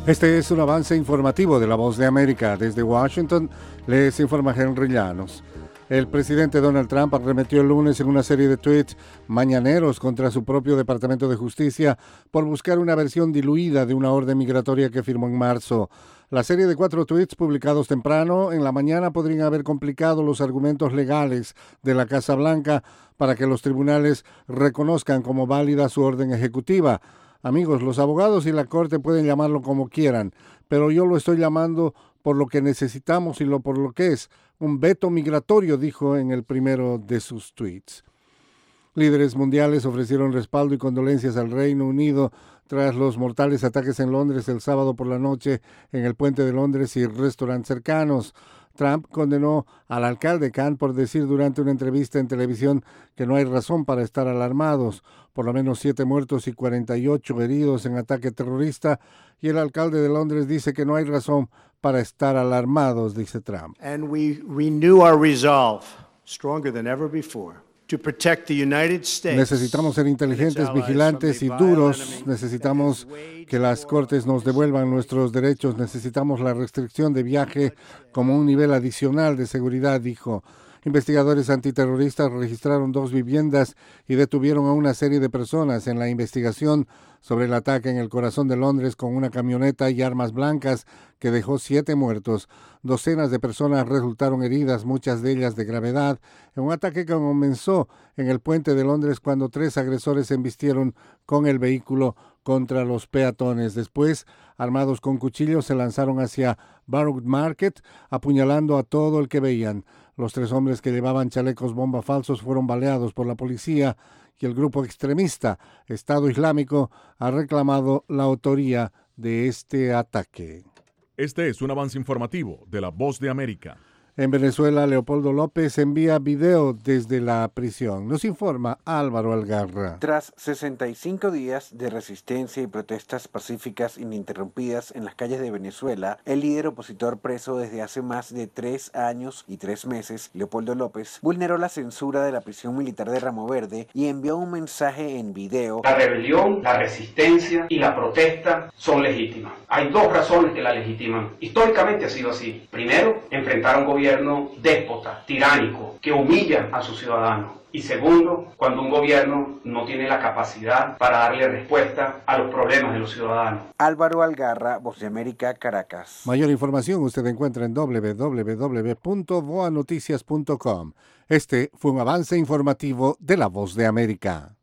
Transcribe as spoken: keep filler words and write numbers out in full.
Este es un avance informativo de La Voz de América. Desde Washington les informa Henry Llanos. El presidente Donald Trump arremetió el lunes en una serie de tweets mañaneros contra su propio Departamento de Justicia por buscar una versión diluida de una orden migratoria que firmó en marzo. La serie de cuatro tweets publicados temprano en la mañana podrían haber complicado los argumentos legales de la Casa Blanca para que los tribunales reconozcan como válida su orden ejecutiva. Amigos, los abogados y la Corte pueden llamarlo como quieran, pero yo lo estoy llamando por lo que necesitamos y lo por lo que es un veto migratorio, dijo en el primero de sus tweets. Líderes mundiales ofrecieron respaldo y condolencias al Reino Unido tras los mortales ataques en Londres el sábado por la noche en el puente de Londres y restaurantes cercanos. Trump condenó al alcalde Khan por decir durante una entrevista en televisión que no hay razón para estar alarmados. Por lo menos siete muertos y cuarenta y ocho heridos en ataque terrorista, y el alcalde de Londres dice que no hay razón para estar alarmados, dice Trump. And we renew our resolve, stronger than ever before, to protect the United States. Necesitamos ser inteligentes, vigilantes y duros. Necesitamos que las cortes nos devuelvan nuestros derechos. Necesitamos la restricción de viaje como un nivel adicional de seguridad, dijo. Investigadores antiterroristas registraron dos viviendas y detuvieron a una serie de personas en la investigación sobre el ataque en el corazón de Londres con una camioneta y armas blancas que dejó siete muertos. Docenas de personas resultaron heridas, muchas de ellas de gravedad, en un ataque que comenzó en el puente de Londres cuando tres agresores se embistieron con el vehículo contra los peatones. Después, armados con cuchillos, se lanzaron hacia Borough Market, apuñalando a todo el que veían. Los tres hombres que llevaban chalecos bomba falsos fueron baleados por la policía y el grupo extremista Estado Islámico ha reclamado la autoría de este ataque. Este es un avance informativo de La Voz de América. En Venezuela, Leopoldo López envía video desde la prisión. Nos informa Álvaro Algarra. Tras sesenta y cinco días de resistencia y protestas pacíficas ininterrumpidas en las calles de Venezuela, el líder opositor preso desde hace más de tres años y tres meses, Leopoldo López, vulneró la censura de la prisión militar de Ramo Verde y envió un mensaje en video. La rebelión, la resistencia y la protesta son legítimas. Hay dos razones que la legitiman. Históricamente ha sido así. Primero, enfrentar a un gobierno gobierno déspota, tiránico, que humilla a sus ciudadanos. Y segundo, cuando un gobierno no tiene la capacidad para darle respuesta a los problemas de los ciudadanos. Álvaro Algarra, Voz de América, Caracas. Mayor información usted encuentra en doble u doble u doble u punto voa noticias punto com. Este fue un avance informativo de La Voz de América.